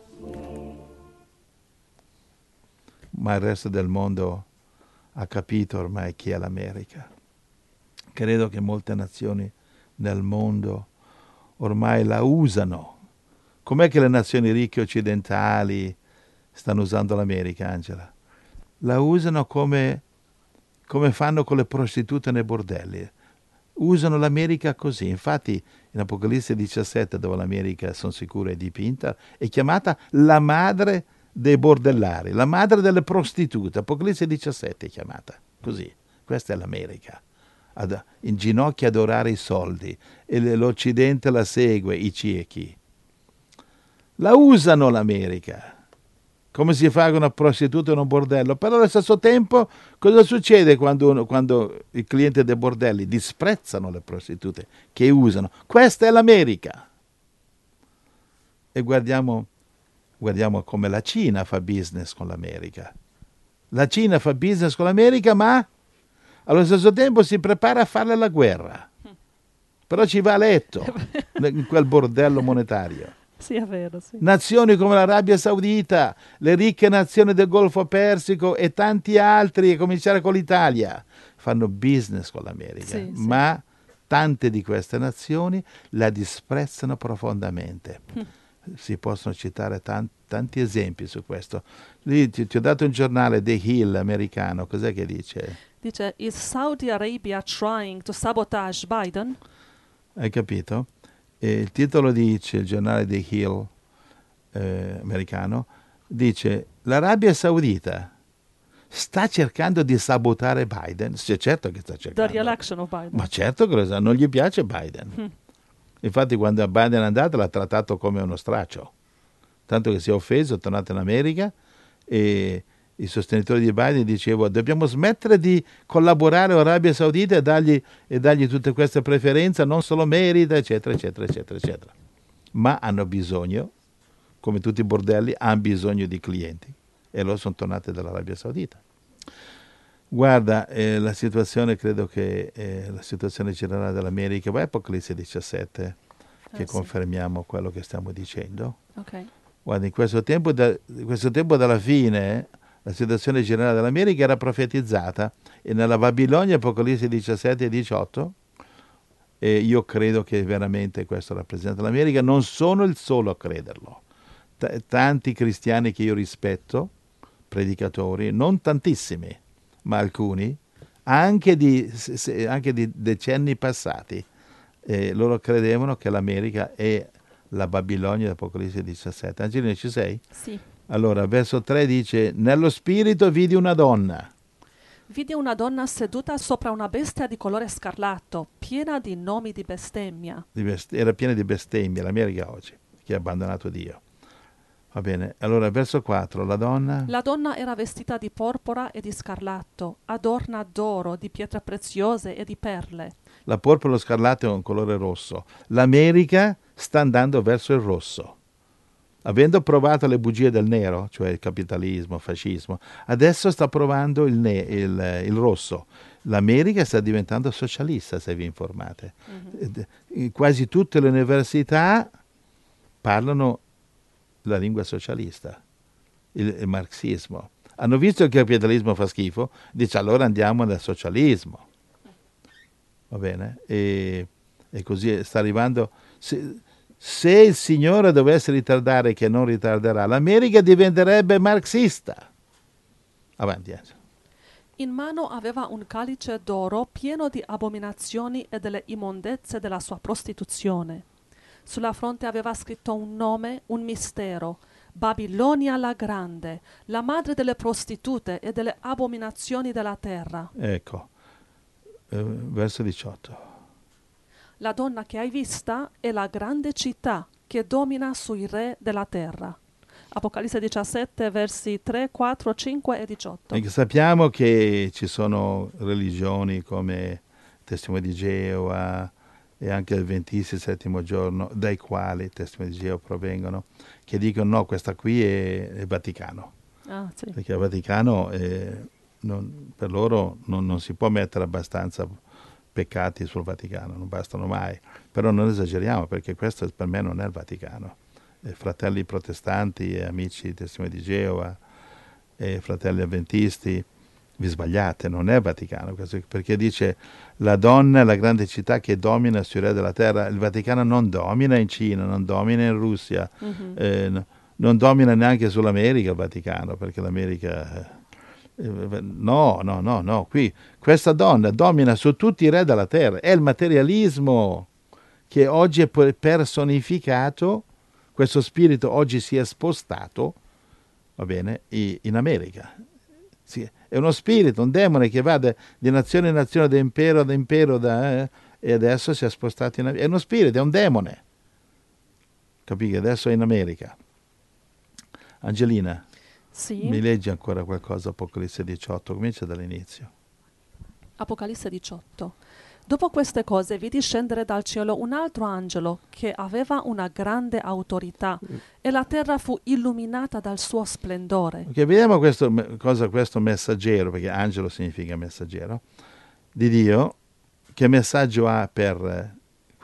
Ma il resto del mondo ha capito ormai chi è l'America. Credo che molte nazioni nel mondo ormai la usano. Com'è che le nazioni ricche occidentali stanno usando l'America, Angela? La usano come fanno con le prostitute nei bordelli. Usano l'America così. Infatti in Apocalisse 17, dove l'America, sono sicuro, è dipinta, è chiamata la madre dei bordellari, la madre delle prostitute. Apocalisse 17 è chiamata così. Questa è l'America. In ginocchio adorare i soldi, e l'Occidente la segue, i ciechi. La usano l'America come si fa con una prostituta in un bordello. Però allo stesso tempo cosa succede quando i clienti dei bordelli disprezzano le prostitute che usano? Questa è l'America. E guardiamo come la Cina fa business con l'America. La Cina fa business con l'America, ma allo stesso tempo si prepara a farle la guerra. Però ci va a letto in quel bordello monetario. Sì, è vero, sì. Nazioni come l'Arabia Saudita, le ricche nazioni del Golfo Persico e tanti altri, a cominciare con l'Italia, fanno business con l'America, Sì, sì. ma tante di queste nazioni la disprezzano profondamente. Si possono citare tanti esempi su questo. Lì ti ho dato un giornale, The Hill americano, cos'è che dice? Dice, is Saudi Arabia trying to sabotage Biden? Hai capito? E il titolo dice, il giornale The Hill americano, dice l'Arabia Saudita sta cercando di sabotare Biden. Sì, certo che sta The cercando. re-election of Biden. Ma certo che lo sa, non gli piace Biden. Infatti quando Biden è andato l'ha trattato come uno straccio. Tanto che si è offeso, è tornato in America e i sostenitori di Biden dicevano dobbiamo smettere di collaborare con l'Arabia Saudita e dargli tutte queste preferenze, non solo merita, eccetera, eccetera, eccetera, eccetera. Ma hanno bisogno, come tutti i bordelli, hanno bisogno di clienti e loro sono tornati dall'Arabia Saudita. Guarda, la situazione, credo che la situazione generale dell'America, vai a Apocalisse 17, che sì. confermiamo quello che stiamo dicendo. Ok. Guarda, in questo tempo dalla fine, la situazione generale dell'America era profetizzata e nella Babilonia, Apocalisse 17 e 18, e io credo che veramente questo rappresenta l'America. Non sono il solo a crederlo. Tanti cristiani che io rispetto, predicatori, non tantissimi, ma alcuni, anche di decenni passati, loro credevano che l'America è la Babilonia d'Apocalisse 17. Angelina, ci sei? Sì. Allora, verso 3 dice, nello spirito vidi una donna. Vide una donna seduta sopra una bestia di colore scarlatto, piena di nomi di bestemmia. Era piena di bestemmie, l'America oggi, che ha abbandonato Dio. Va bene, allora verso 4, la donna... La donna era vestita di porpora e di scarlatto, adorna d'oro, di pietre preziose e di perle. La porpora e lo scarlatto è un colore rosso. L'America sta andando verso il rosso. Avendo provato le bugie del nero, cioè il capitalismo, il fascismo, adesso sta provando il rosso. L'America sta diventando socialista, se vi informate. Quasi tutte le università parlano la lingua socialista, il marxismo. Hanno visto che il capitalismo fa schifo, dice allora andiamo nel socialismo. Va bene? E così sta arrivando... Se il Signore dovesse ritardare, che non ritarderà, l'America diventerebbe marxista. Avanti, Angelo. In mano aveva un calice d'oro pieno di abominazioni e delle immondezze della sua prostituzione. Sulla fronte aveva scritto un nome, un mistero, Babilonia la Grande, la madre delle prostitute e delle abominazioni della terra. Ecco, verso 18. La donna che hai vista è la grande città che domina sui re della terra. Apocalisse 17, versi 3, 4, 5 e 18. E sappiamo che ci sono religioni come Testimoni di Geova e anche Adventisti il settimo giorno, dai quali i Testimoni di Geova provengono, che dicono no, questa qui è il Vaticano. Ah, sì. Perché il Vaticano per loro non si può mettere abbastanza peccati sul Vaticano, non bastano mai. Però non esageriamo, perché questo per me non è il Vaticano. Fratelli protestanti e amici Testimoni di Geova e fratelli avventisti, vi sbagliate, non è il Vaticano, perché dice la donna è la grande città che domina sui re della terra. Il Vaticano non domina in Cina, non domina in Russia, non domina neanche sull'America il Vaticano, perché l'America... No, qui questa donna domina su tutti i re della terra. È il materialismo che oggi è personificato, questo spirito oggi si è spostato, va bene, in America. Sì, è uno spirito, un demone che va di nazione in nazione, da impero ad impero, e adesso si è spostato in America. È uno spirito, è un demone. Capite? Adesso è in America. Angelina. Sì. Mi leggi ancora qualcosa, Apocalisse 18, comincia dall'inizio. Apocalisse 18. Dopo queste cose vidi scendere dal cielo un altro angelo che aveva una grande autorità e la terra fu illuminata dal suo splendore. Okay, vediamo questo messaggero, perché angelo significa messaggero, di Dio. Che messaggio ha per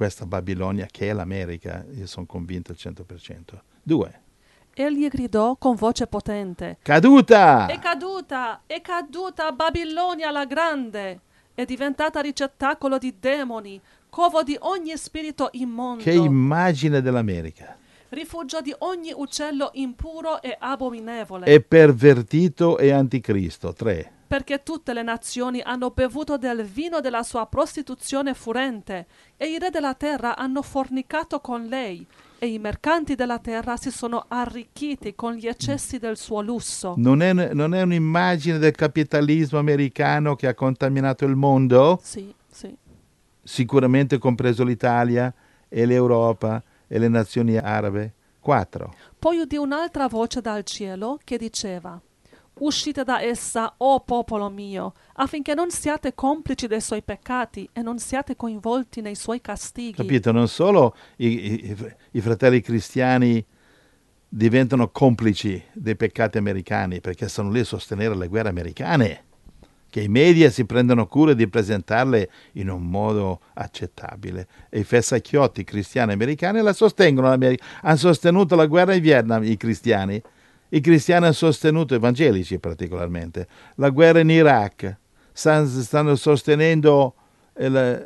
questa Babilonia che è l'America, io sono convinto al 100%. 2. Egli gridò con voce potente: Caduta! è caduta Babilonia la grande! È diventata ricettacolo di demoni, covo di ogni spirito immondo, Che immagine dell'America! rifugio di ogni uccello impuro e abominevole. È pervertito e anticristo. 3. Perché tutte le nazioni hanno bevuto del vino della sua prostituzione furente, e i re della terra hanno fornicato con lei, e i mercanti della terra si sono arricchiti con gli eccessi del suo lusso. Non è un'immagine del capitalismo americano che ha contaminato il mondo? Sì, sì. Sicuramente compreso l'Italia e l'Europa e le nazioni arabe. 4. Poi udì un'altra voce dal cielo che diceva: uscite da essa, o popolo mio, affinché non siate complici dei suoi peccati e non siate coinvolti nei suoi castighi. Capito? Non solo i fratelli cristiani diventano complici dei peccati americani perché sono lì a sostenere le guerre americane, che i media si prendono cura di presentarle in un modo accettabile. E i fessacchiotti cristiani americani la sostengono. Hanno sostenuto la guerra in Vietnam, i cristiani. I cristiani hanno sostenuto, evangelici particolarmente, la guerra in Iraq. Stanno sostenendo la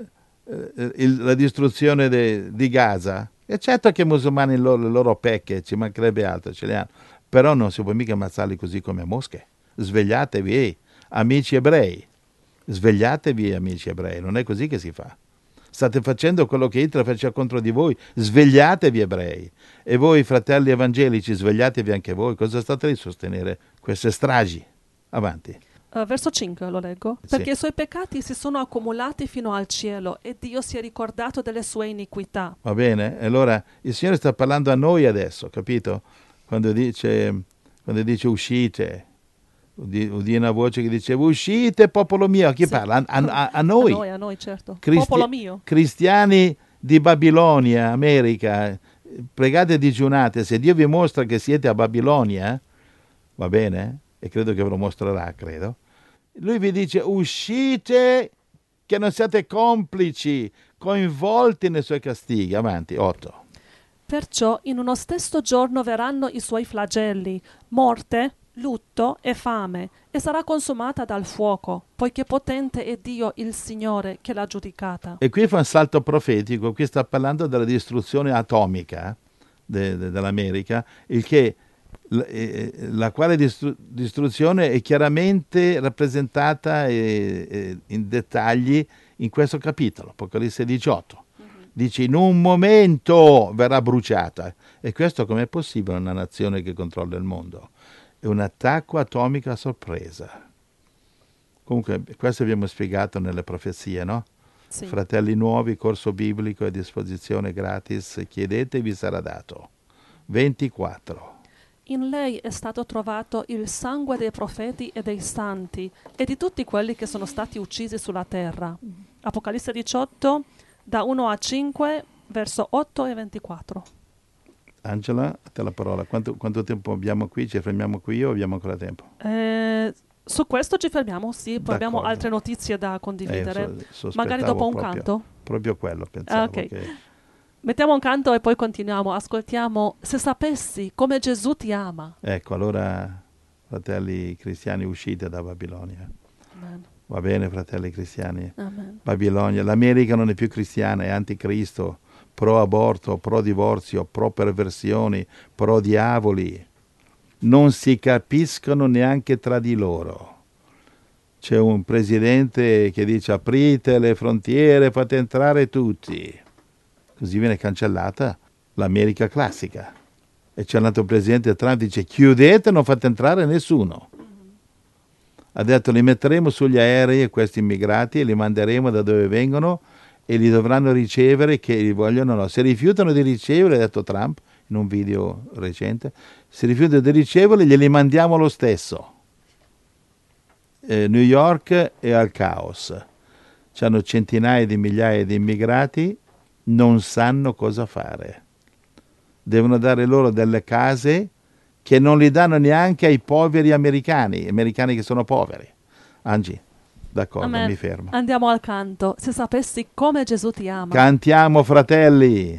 distruzione di Gaza. E certo che i musulmani le loro pecche, ci mancherebbe altro, ce le hanno. Però non si può mica ammazzarli così come a mosche. Svegliatevi, amici ebrei. Svegliatevi, amici ebrei. Non è così che si fa. State facendo quello che Hitler faceva contro di voi. Svegliatevi, ebrei. E voi, fratelli evangelici, svegliatevi anche voi. Cosa state lì a sostenere queste stragi? Avanti. Verso 5 lo leggo. Sì. Perché i suoi peccati si sono accumulati fino al cielo e Dio si è ricordato delle sue iniquità. Va bene? Allora il Signore sta parlando a noi adesso, capito? Quando dice uscite, udì una voce che diceva uscite popolo mio. A chi Sì. parla? A noi. A noi, certo. Cristi- Popolo mio. Cristiani di Babilonia, America, pregate e digiunate. Se Dio vi mostra che siete a Babilonia, va bene? E credo che ve lo mostrerà, credo. Lui vi dice uscite, che non siate complici, coinvolti nei suoi castighi. Avanti, 8. Perciò in uno stesso giorno verranno i suoi flagelli, morte, lutto e fame, e sarà consumata dal fuoco, poiché potente è Dio il Signore che l'ha giudicata. E qui fa un salto profetico, qui sta parlando della distruzione atomica dell'America, il che la quale distruzione è chiaramente rappresentata in dettagli in questo capitolo, Apocalisse 18. Dice in un momento verrà bruciata. E questo com'è possibile in una nazione che controlla il mondo? È un attacco atomico a sorpresa. Comunque questo abbiamo spiegato nelle profezie, no? Sì. Fratelli nuovi, corso biblico a disposizione gratis, chiedete e vi sarà dato. 24. In lei è stato trovato il sangue dei profeti e dei santi e di tutti quelli che sono stati uccisi sulla terra. Apocalisse 18, da 1 a 5, verso 8 e 24. Angela, a te la parola. Quanto tempo abbiamo qui? Ci fermiamo qui o abbiamo ancora tempo? Su questo ci fermiamo, sì, poi abbiamo D'accordo. altre notizie da condividere. Sospettavo Magari dopo un proprio- canto. Proprio quello, pensavo. Ok. Che... Mettiamo un canto e poi continuiamo. Ascoltiamo Se sapessi come Gesù ti ama. Ecco, allora, fratelli cristiani, uscite da Babilonia. Amen. Va bene, fratelli cristiani? Amen. Babilonia. L'America non è più cristiana, è anticristo, pro aborto, pro divorzio, pro perversioni, pro diavoli. Non si capiscono neanche tra di loro. C'è un presidente che dice aprite le frontiere, fate entrare tutti. Così viene cancellata l'America classica. E c'è un altro presidente Trump che dice chiudete, non fate entrare nessuno. Ha detto li metteremo sugli aerei questi immigrati e li manderemo da dove vengono e li dovranno ricevere che li vogliono o no. Se rifiutano di ricevere, ha detto Trump in un video recente, se rifiutano di riceverli glieli mandiamo lo stesso. New York è al caos. C'hanno centinaia di migliaia di immigrati, non sanno cosa fare. Devono dare loro delle case che non li danno neanche ai poveri americani che sono poveri. Angie. D'accordo, Amen. mi fermo. Andiamo al canto. Se sapessi come Gesù ti ama. Cantiamo, fratelli.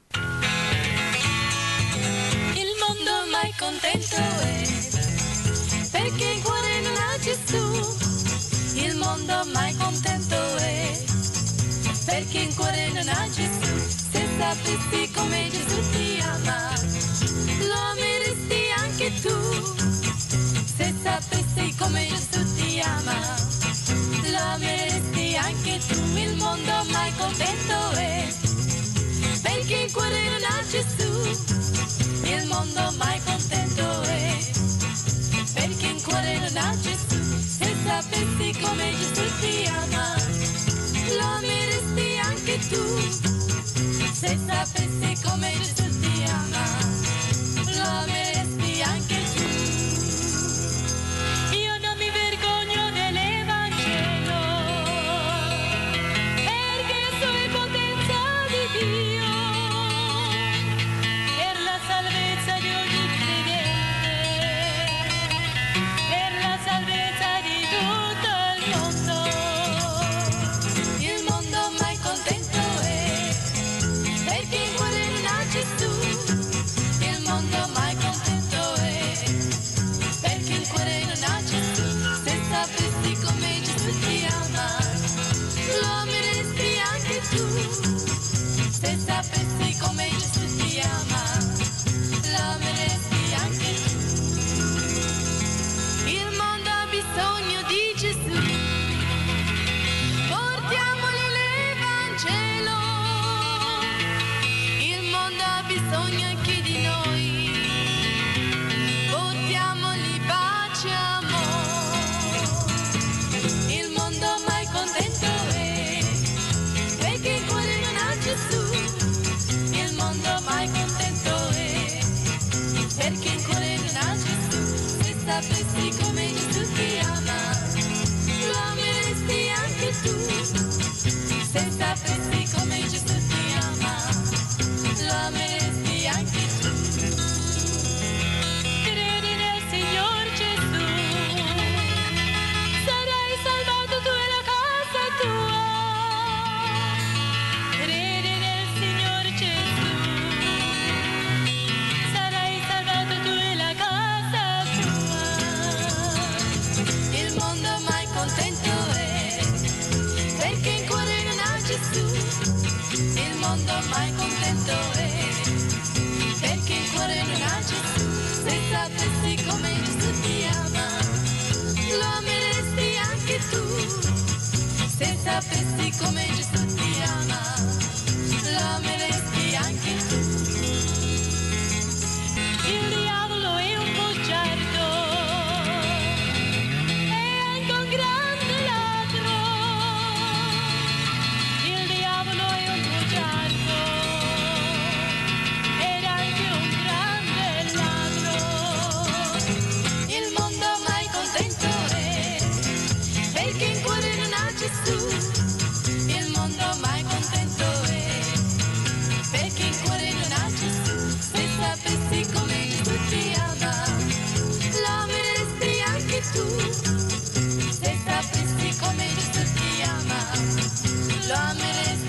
Il mondo mai contento è perché in cuore non ha Gesù. Il mondo mai contento è perché in cuore non ha Gesù. Se sapessi come Gesù ti ama, lo ameresti anche tu. Se sapessi come Gesù ti ama, lo ameresti anche tu. Il mondo mai contento è perché in cuore non ha Gesù. Il mondo mai contento è perché in cuore non ha Gesù. Se sapessi come Gesù ti ama, lo ameresti anche tu. Se sapessi come Gesù ti ama, lo ameresti anche tu. Io non mi vergogno dell'Evangelo, perché sono potenza di Dio, per la salvezza di ogni credente, per la salvezza di tutto il mondo. Il mondo mai contento è perché in cuore non ha Gesù. Il mondo mai contento è perché in cuore non ha Gesù. Se sapessi come Gesù ti ama, lo ameresti anche tu. Se sapessi come Gesù ti ama, lo ameresti anche tu. Il mondo ha bisogno di Gesù, portiamogli l'Evangelo. Il mondo ha bisogno anche di noi, portiamogli pace e amore. Il mondo mai contento è perché in cuore non ha Gesù. Il mondo mai contento è perché in cuore non ha Gesù. Se sapessi come Gesù ti ama, lo ameresti anche tu. Se sapessi come Gesù ti ama, lo ameresti anche tu. Credi nel Signor Gesù, sarai salvato tu e la casa tua. Credi nel Signor Gesù, sarai salvato tu e la casa tua. Il mondo mai contento è perché in cuore non ha Gesù. Il mondo mai contento è perché in cuore non ha Gesù. Se sapessi come Gesù ti ama, lo ameresti anche tu. Se sapessi come Gesù ti ama, lo ameresti anche tu. Il diavolo è un bugiardo, è anche un grande ladro. Il diavolo è un bugiardo ed anche un grande ladro. Il mondo mai contento è perché in cuore non ha Gesù. Il mondo mai contento è perché in cuore non ha Gesù. Se sapessi come Gesù ti ama, lo ameresti anche tu. Se sapessi come Gesù ti ama, lo ameresti